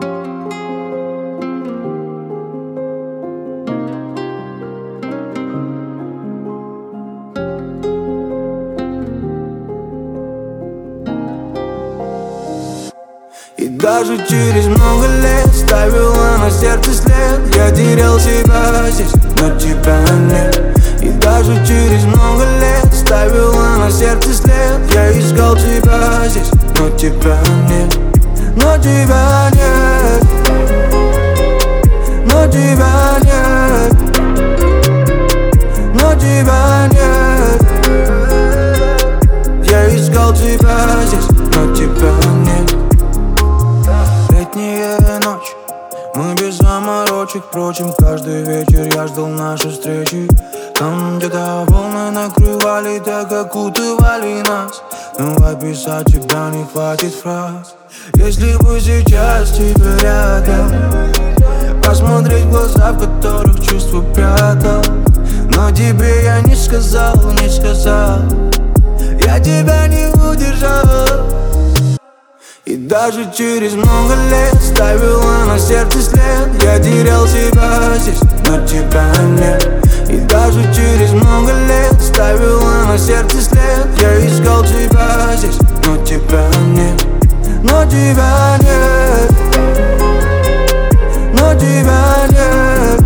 И даже через много лет ставила на сердце след. Я терял себя здесь, но тебя нет. И даже через много лет ставила на сердце след. Я искал тебя здесь, но тебя нет. Но тебя нет. Но тебя нет. Но тебя нет. Я искал тебя здесь, но тебя нет. Летняя ночь, мы без заморочек. Впрочем, каждый вечер я ждал нашей встречи. Там где-то волны накрывали, так окутывали нас. Но описать тебя не хватит фраз. Если бы сейчас тебя рядом, посмотреть в глаза, в которых чувства прятал. Но тебе я не сказал, не сказал. Я тебя не удержал. И даже через много лет ставила на сердце след. Я терял себя здесь, но тебя нет. И даже через много лет ставила на сердце след. Я искал тебя здесь, но тебя нет. Но тебя нет. Но тебя нет.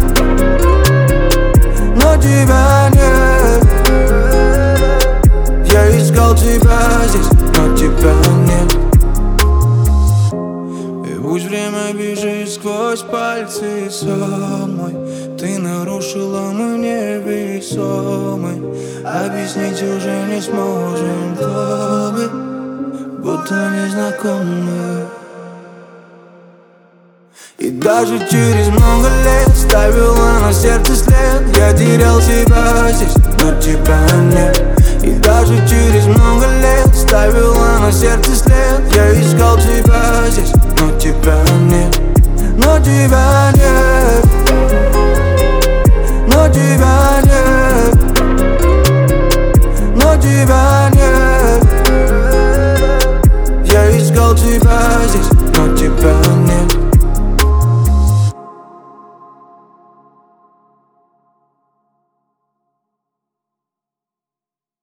Но тебя нет. Я искал тебя здесь, но тебя нет. Пусть время бежит сквозь пальцы самой. Ты нарушила мой невесомый. Объяснить уже не сможем, кто мы, будто незнакомые. И даже через много лет ставила на сердце след. Я терял себя здесь, но тебя нет. И даже через много лет ставила на сердце след. Я искал тебя здесь, но тебя нет. Но тебя нет. Но тебя нет. Но тебя нет. Я искал тебя здесь, но тебя нет.